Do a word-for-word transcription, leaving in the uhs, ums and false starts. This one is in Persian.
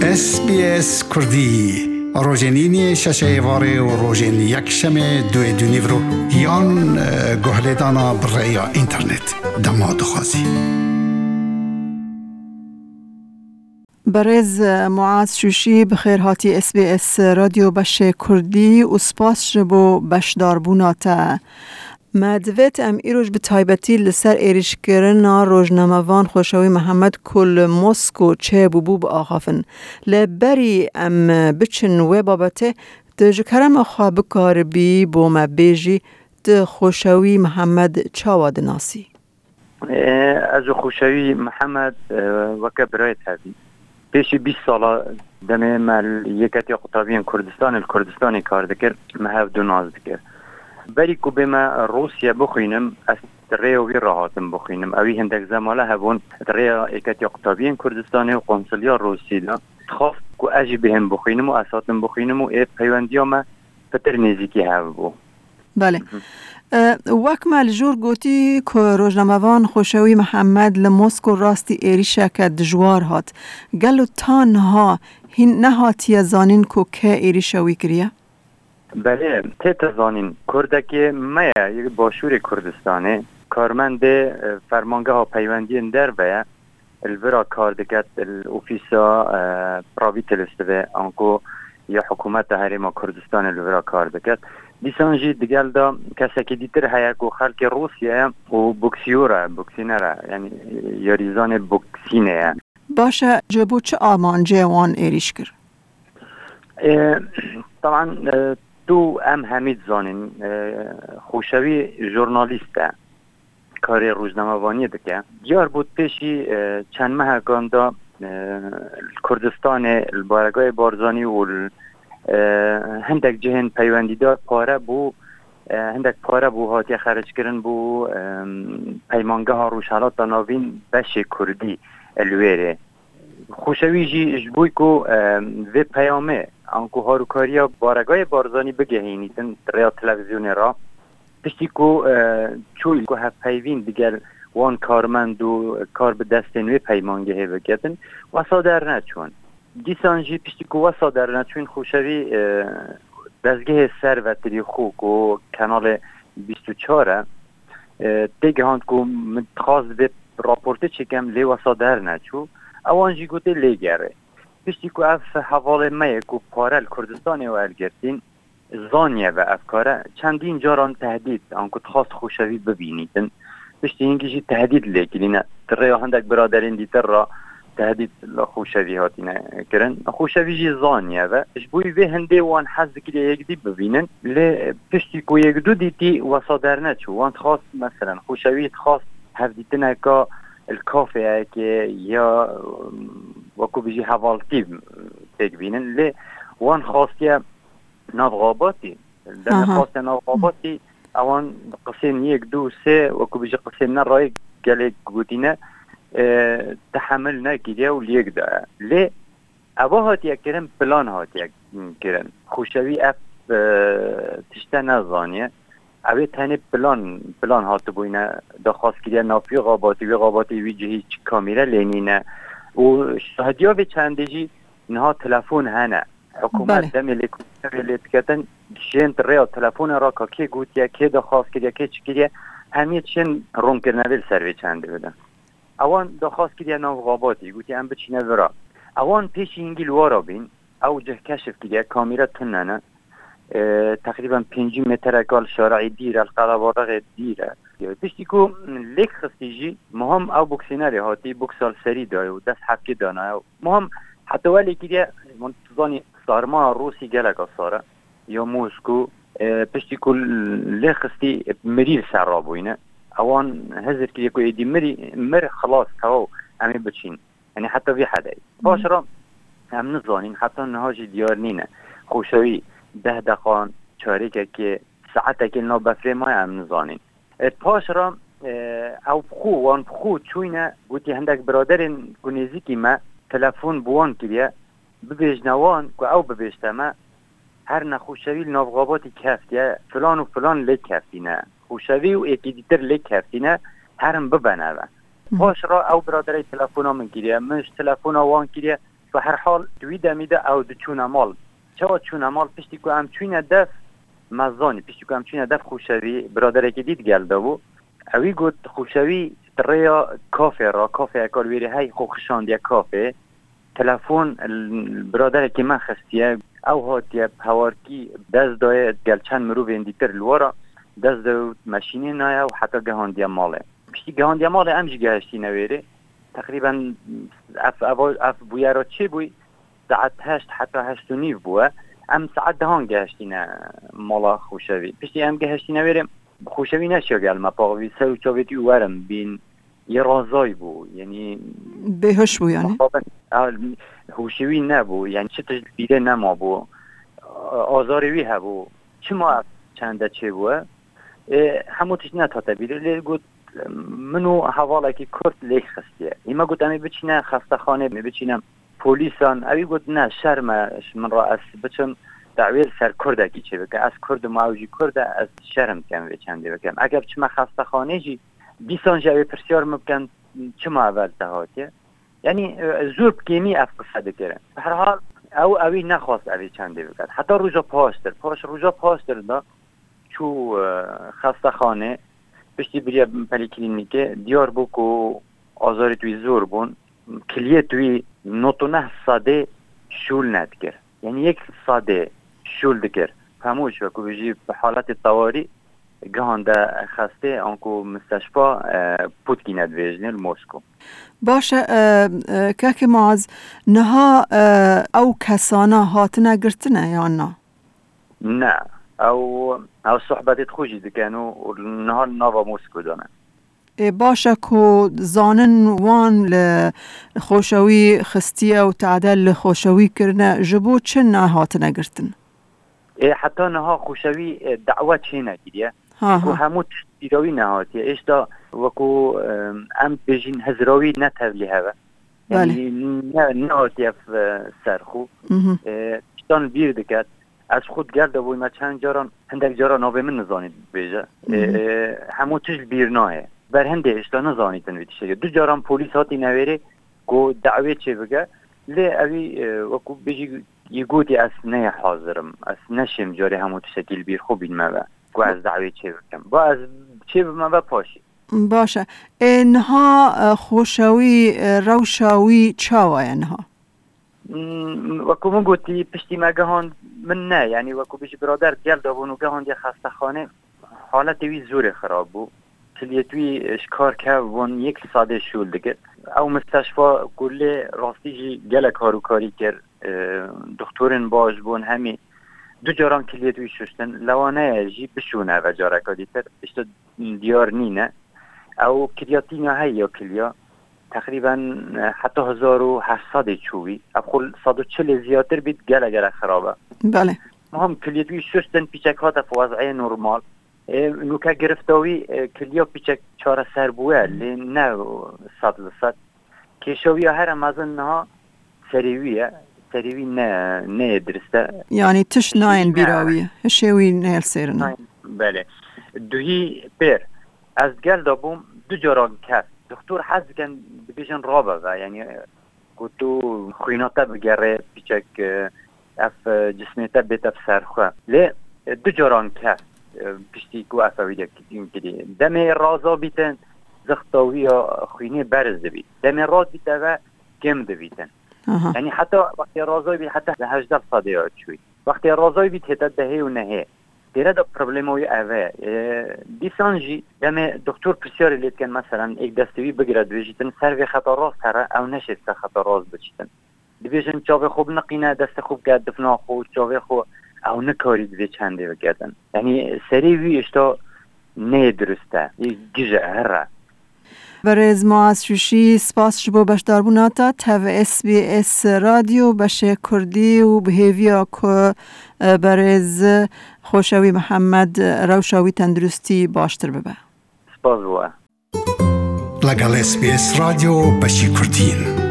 اس بی اس کردی روزنینی ششه واره و روزن یک شمه دوی دونیو رو یان گهلیدانا برای اینترنت دماد خوازی. برز معاذ شوشی بخیر هاتی اس بی اس رادیو بش کردی و سپاس جبو بشدار بوناتا. مدویت ام ایروش به تایبتی لسر ایریش کرنا روزنامه‌وان خوشوی محمد کل مسکو چه بوبو با آخافن لبری ام بچن و بابته دجکرم خواب کار بی بو مبیجی د خوشوی محمد چاواد ناسی از خوشوی محمد وکه برایت هدی پیشی بیست ساله دمه مال یکتی قطابین کردستان الکردستانی کار دکر مهاف دو ناز دکر بری کو بما روسیا بخوینم از ریوی راحتم بخوینم اوی هندک زماله هبون ریا یکتی قطابین کردستانی و قنصلیا روسی دا خواست کو اجی بهم بخوینم و اساتم بخوینم و ای پیوندی ما پتر نزیکی هاو بو. بله. وقت مال جور گوتی که روزنامه‌وان خوشوی محمد لمسکو راستی ایریشه که دجوار هات گلو تانها هین نهاتی زانین که که ایریشه وی کریه؟ بله تیت زانین کردکی میا یک باشور کردستانه کارمند فرمانگه ها پیوندی اندر بیا الورا کار دکت الاوفیسا پراویت لستوه انکو یا حکومت هرما کردستان الورا کار دکت دیسانجی دیگل دا کسی که دیتر هیا که خلق روسیه و بوکسیوره بوکسینره یعنی یاریزان بوکسینه باشه جبو چه آمانجه وان ایریش کر؟ طبعا تو ام حمید زانین خوشوی ژورنالیسته کاری روزنامه‌وانی دکه دیار بود پیشی چند ماه گاندا کردستان البارگاه بارزانی و هندک جهن پیوندیدار پاره بو هندک پاره بو هاتی خرج کردن بو پیمانگه ها روشالات ناوین بش کردی الویره خوشوی جی جبوی کو و پیامه انکو هاروکاریا بارگاه بارزانی بگهینیدن ریا تلویزیون را پشتی کو چوی کو هف پیوین دیگر وان کارمند و کار به دستین و پیمانگه بگیدن واسا در نچون دیسانجی پشتی کو واسا در نچون خوشوی دزگه سروتری خوک و کانال بیست و چهار دیگه هاند کو متخواست به راپورته چکم لی واسا در نچو اوانجی گوته لیگره پشتی که اف حواله مایه که پارل کردستانی و الگردین زانیه و افکاره چندین جاران تهدید آنکه خواست خوشوی ببینیدن پشتی اینکه جی تهدید لیکلینه تره هندک برادرین دیتر را تهدید خوشوی هاتینه کرن خوشوی جی زانیه و جبوی به هنده وان حزد که یک دی ببینن لی پشتی که یک دو دیتی وصادر نچو وان خواست مثلا خوشوی خواست هفدیتنه که الکافه که یا وکو بیجی حوالتی تکبینن لی وان خواستی نافغاباتی در خواست نافغاباتی اوان قسم یک دو سه وکو بیجی قسم نرای گله گودینه تحمل نگیده و لیگ ده لی اوه هاتی کرن پلان هاتی کرن خوشوی اف تشته نزانیه اوه تنه پلان پلان هاتو بوینه دخواست کریه نافی غاباتی وی غاباتی وی جهی چی کامیره لینینه و شهدیا به چنده جی نها تلفون هنه حکومت دمی لیت کتن جنت ریا تلفون را که که گوتیه که دخواست کریه که چی کریه همیت شن رون کرنه بیل سروی چنده بدن اوان دخواست کریه ناف غاباتی گوتی هم بچینه ورا اوان پیش اینگیل وارا بین او جه کشف کریه کامیره تننه تقریبا پنجی متر اکال شارعی دیره القلبارغ دیره پشتی که لیک خستیجی مهم او بوکسینری هاتی بوکسال سری داره و دست حقی دانه مهم حتی ولی که منتظانی سارما روسی گلک آساره یا موسکو پشتی که لیک خستی مریر سر را بوینه اوان هزر که یکو ایدی مری مر خلاص تاو امی بچین یعنی حتی وی حدی باش را هم نزانین حتی نهاجی دیار نینه خوشوی ده دقان چاریکه که ساعته که نو بفره مای هم نزانین پاش را او بخو وان بخو چوینه گوتی هندک برادرین گونیزی که ما تلفون بوان کریه ببیجنوان که او ببیجته ما هر نخوشوی نافغاباتی کفتیه فلان و فلان لی کفتینه خوشوی و ایکی دیتر لی کفتینه هرم ببنه پاش را او برادری تلفون ها من کریه منش تلفون ها وان کریه به هر حال دوی دمیده او دو چون مال چه چون مال پشتی که هم چون دف مزانی پشتی که هم چون دف خوشوی برادر که دید گلده و اوی گفت خوشوی تریا کافه را کافه اکار ویری های خوخشاند یا کافه تلفن برادر که من خستیه او هاتیه هوارکی دست دای گل چند مرو ویندیتر لورا دست دو ماشینی نایه و حتی گهاندی ماله پشتی گهاندی ماله امجی گهشتی نویره تقریبا اف اف بویا را چه بوی ساعت هشت حتی هشت و نیف بوه ام ساعت دهان گهشتینه مالا خوشوی پشتی ام گهشتینه ویرم خوشوی نشیا گل ما پاقوی سر و چاویتی وارم بین یه رازای بو یعنی بهش بو یعنی خوشوی نبو یعنی چه تجد بیده نما بو آزاروی هبو چه ما چنده چه بوه همو تجد نتاته بیده لیل گود منو حواله که کرد لیک خستیه ایما گود امی بچینه خسته خانه می بچینم پولیسان اوی گود نه شرمش من را از بچم دعویل سر کرده کی چه بکن از کرد معاوجی کرده از شرم کم به چنده بکن اگر چما خسته خانه جی بیسان جاوی پرسیار مبکن چما اول تهاتیه یعنی زور بکیمی اف قصده کرن به هر حال او اوی نخواست اوی چنده بکن حتی روژا پاستر پاش روژا پاستر دا چو خسته خانه پشتی بریا پلی کلینیکه دیار بو که آزاری توی زور بون کلیه توی نوتو نه ساده شول ندکر یعنی یک ساده شول دکر فهموش و که بجی به حالت طواری گهانده خسته آنکو مستشفا پودکی ندویجنه الموسکو باشه که ماز نها او کسانا هاتنه گرتنه یا نه؟ نه او او صحبتت خوشی دکنو نها ناوا موسکو دانه باشه که زانن وان لخوشوی خستیه و تعدل لخوشوی کرنه جبو چه نه هاتنه گرتن؟ حتی نها خوشوی دعوت چه نگیریه که همو تشتیراوی نهاتیه اشتا وکو ام بجین هزراوی نتولی هوا یعنی نهاتیه سرخو اشتان بیر دکت از خود گرده بوی ما چند جاران هندک جاران آبه من نزانید بیجه همو تشت بیر ناهه بر هنده اشتا نزانیدن ویدیشه دو جاران پولیس هاتی نویره گو دعوی چه بگه لی اوی وکو بجی یه گوتی از نه حاضرم از نشم جاری همو تشکیل بیر خوب این مبه گو از دعوی چه بکم با از چه بمبه پاشی باشه اینها خوشاوی روشاوی چاوه اینها وکو من گوتی پشتی ما گهان من نه یعنی وکو بجی برادر گل دابون و گهان دی خسته خانه حالت وی زور خراب بو کلیتوی اشکار که وان یک ساده شول دکر او مستشفا کله راستی جی گل کارو کاری کرد دکترین باش بون همی دو جاران کلیتوی ششتن لوانه جی بشونه و جارکا دیتر اشتا دیار نینه او کلیاتینا هی یا کلیا تقریبا حتی هزار و هشتصد چوبی اب خل صد و چل زیادتر بید گل اگر خرابه بله مهم کلیتوی ششتن پیچک هات ف وضعه نورمال نوکا گرفتاوی کلیا پیچک چاره سر بوه لی نه صد صد کشاوی هر مازن نه سریویه سریوی نه نه درسته یعنی تش ناین بیراویه هشوی نیل سیرنه بله دوهی پر از گل دابوم دو جاران کس دکتر حد کن بگیشن رابه یعنی گوتو خویناتا بگره پیچک اف جسمیتا بیتا بسرخواه لی دو جاران کس پشتی کو افاویده کدیم دم رازا بیتن زختاوی یا خوینه برز بید دم راز بیتن و کم دویتن یعنی حتی وقتی رازای بید حتی هجده صده یاد شوید وقتی رازای بید حتی دهه و نهه دیره دا پرابلموی اوه دیسان جی دم دکتر پرسیاری لید کن مثلا ایک دستوی بگرد ویجیتن سر و خطا راز تره او نشد سر خطا راز بچیتن دیویژن چاوه خوب نقینه دست خوب گرد دفنا خو چاوه خو او نکاری دوی چنده بگردن یعنی سری وی اشتا نه درسته یک گیجه هره برز ما از شوشی سپاس شبو بشدار بوناتا تاو اس بی اس رادیو بشه کردی و بهیویا که برز خوشاوی محمد روشاوی تندرستی باشتر ببه سپاس بوه لگل اس بی اس رادیو بشه کردین